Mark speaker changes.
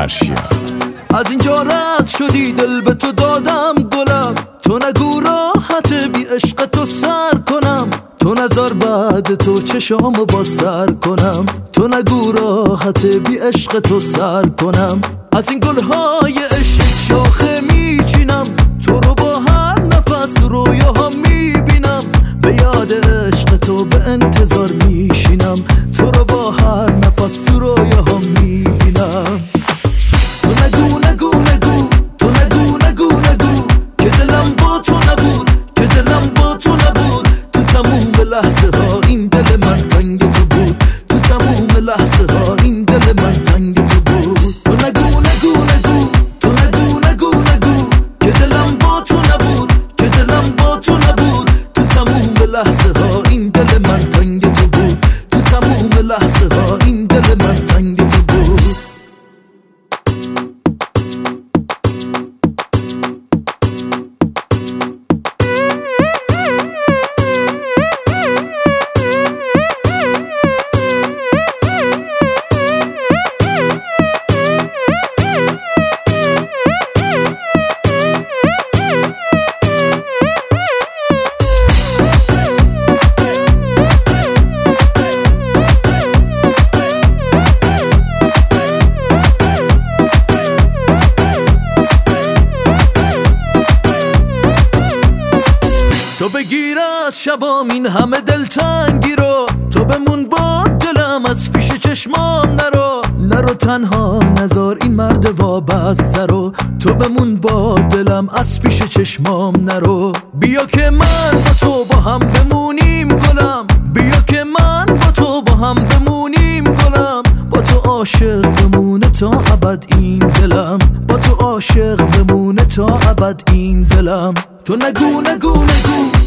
Speaker 1: پرشیا.
Speaker 2: از اینجا رد شدی دل به تو دادم گلم، تو نگو راحت بی عشق تو سر کنم، تو نظر بعد تو چشامو با سر کنم، تو نگو راحت بی عشق تو سر کنم. از این گلهای عشق شاخه میچینم، تو رو با هر نفس رویاها میبینم، به یاد عشق تو به انتظار میشینم، تو رو با هر نفس تو رویاها میبینم. تو نگو نگو نگو، تو نگو نگو نگو که دلم با تو نبود، که دلم با تو نبود، تو تموم لحظه ها این دل من تنگ تو بود، تو تموم لحظه ها این دل من تنگ تو بود. تو نگو نگو نگو، تو نگو نگو نگو که دلم با تو نبود، که دلم با تو نبود، تو تموم لحظه ها این دل من تنگ تو بود، تو تموم لحظه ها این دل من تنگ تو بود. تو بگیر از شبام این همه دلتنگی رو، تو بمون با دلم از پیش چشمام نرو، نرو تنها نزار این مرد وابسته رو، تو بمون با دلم از پیش چشمام نرو. بیا که من با تو با هم بمونیم گلم، بیا که من با تو با هم بمونیم گلم، با تو عاشق بمونه تا ابد این دلم، با تو عاشق بمونه تا ابد این دلم. تو نگو نگو نگو،